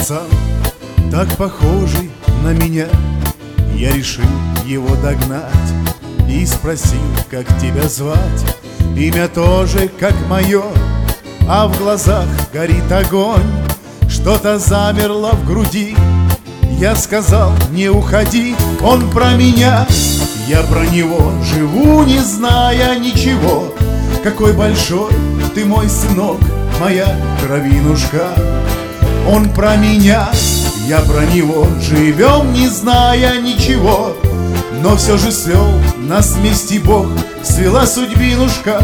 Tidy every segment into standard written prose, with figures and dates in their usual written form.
пацан, так похожий на меня. Я решил его догнать и спросил, как тебя звать. Имя тоже как мое, а в глазах горит огонь. Что-то замерло в груди. Я сказал: не уходи. Он про меня, я про него. Живу, не зная ничего. Какой большой ты мой сынок, моя кровинушка. Он про меня, я про него. Живем, не зная ничего. Но все же свел нас вместе Бог, свела судьбинушка.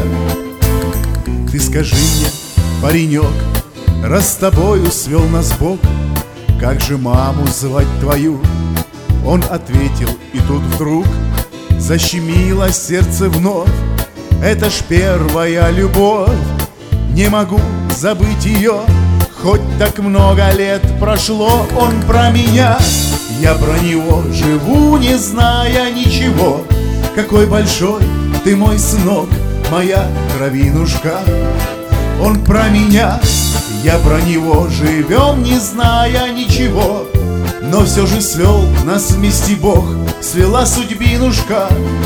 Ты скажи мне, паренек, раз с тобою свел нас Бог, как же маму звать твою? Он ответил, и тут вдруг защемило сердце вновь. Это ж первая любовь, не могу забыть ее. Хоть так много лет прошло. Он про меня, я про него. Живу, не зная ничего. Какой большой ты мой сынок, моя кровинушка. Он про меня, я про него. Живем, не зная ничего. Но все же свел нас вместе Бог, свела судьбинушка.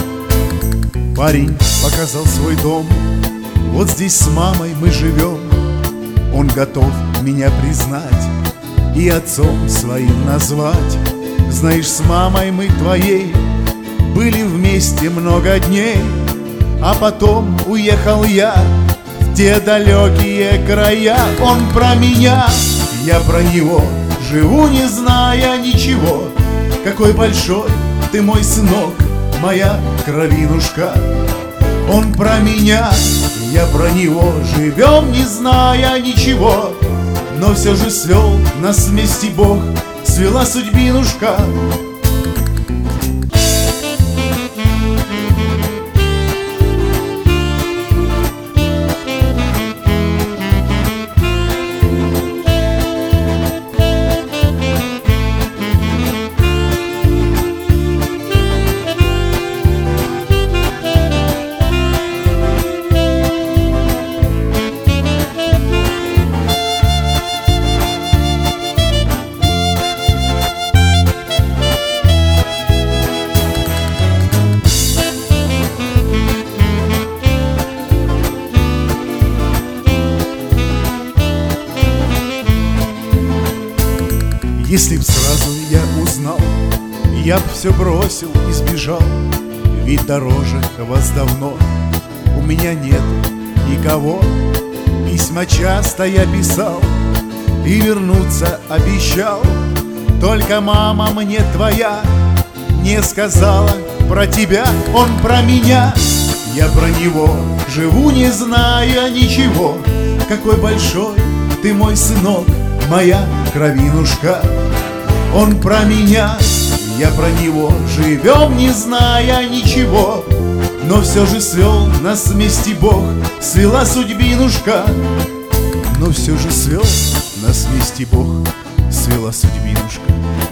Парень показал свой дом. Вот здесь с мамой мы живем. Он готов меня признать и отцом своим назвать. Знаешь, с мамой мы твоей были вместе много дней. А потом уехал я в те далекие края. Он про меня, я про него. Живу, не зная ничего. Какой большой ты мой сынок, моя кровинушка. Он про меня, я про него. Живем, не зная ничего. Но все же свел нас вместе Бог, свела судьбинушка. Если б сразу я узнал, я б все бросил и сбежал. Ведь дороже вас давно у меня нет никого. Письма часто я писал и вернуться обещал. Только мама мне твоя не сказала про тебя. Он про меня, я про него. Живу, не зная ничего. Какой большой ты мой сынок, моя кровинушка. Он про меня, я про него. Живем, не зная ничего. Но все же свел нас вместе Бог, свела судьбинушка. Но все же свел нас вместе Бог, свела судьбинушка.